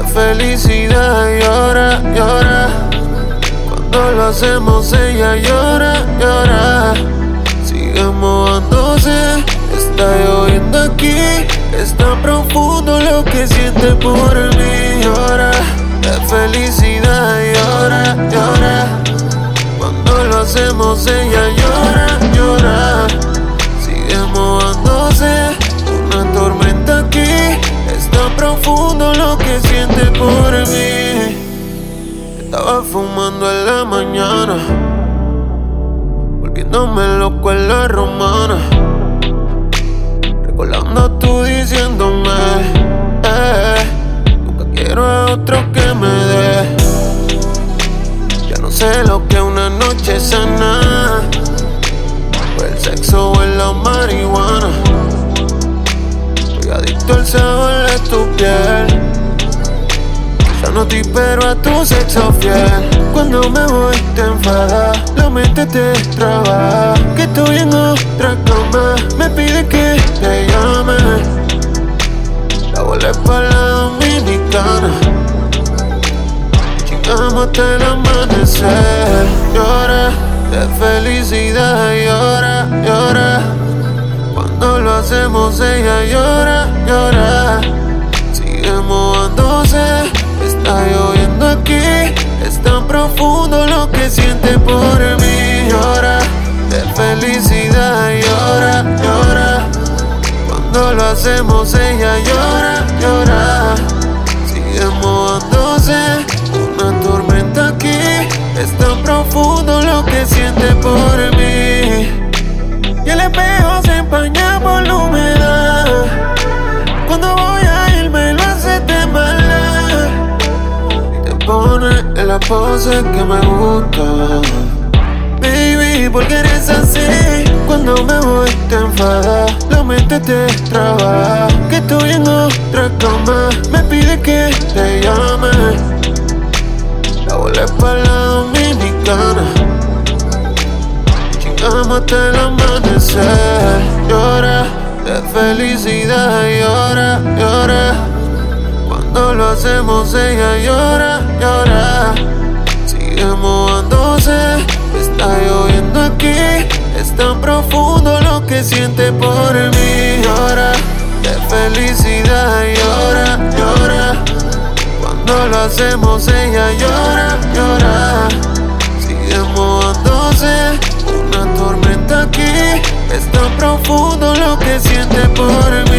de felicidad. Llora, llora. Cuando lo hacemos ella llora, llora. Sigue mojándose, está lloviendo aquí. Es tan profundo lo que siente por mí. Llora, de felicidad. Llora, llora. Cuando lo hacemos ella llora, llora. Sigue mojándose, una tormenta aquí. Es tan profundo lo que siente por mí. Estaba fumando en la mañana, volviéndome loco en la romana, recordando tú diciéndome nunca quiero a otro que me dé. Ya no sé lo que es una noche sana, o el sexo o en la marihuana. Estoy adicto al sabor de tu piel. Ya no te espero a tu sexo fiel. Cuando me voy te enfada, la mente te traba. Que estoy en otra cama, me pide que te llame. La volé pa' la dominicana, chingamos hasta el amanecer. Llora, de felicidad. Llora, llora. Cuando lo hacemos ella llora, llora. Sigue mojándose, está lloviendo aquí. Es tan profundo lo que siente por mí. Llora, de felicidad. Llora, llora. Cuando lo hacemos ella llora, llora. Sigue mojándose, una tormenta aquí. Es tan profundo lo que siente por mí. Y el espejo se empaña por la humedad. Cuando voy a ir me lo hace de maldad. Y te pone en la pose que me gusta. Baby, ¿por qué eres así? Cuando me voy te enfada, la mente te traba. Que estoy en otra cama, me pide que te llame. La volé pa' la dominicana, chingamos hasta el amanecer. Llora, de felicidad. Llora, llora. Cuando lo hacemos ella llora, llora. Sigue mojándose, está lloviendo aquí. Es tan profundo lo que siente por mí. Llora, de felicidad. Llora, llora. Cuando lo hacemos ella llora, llora. Sigue mojándose, una tormenta aquí. Es tan profundo lo que siente por mí.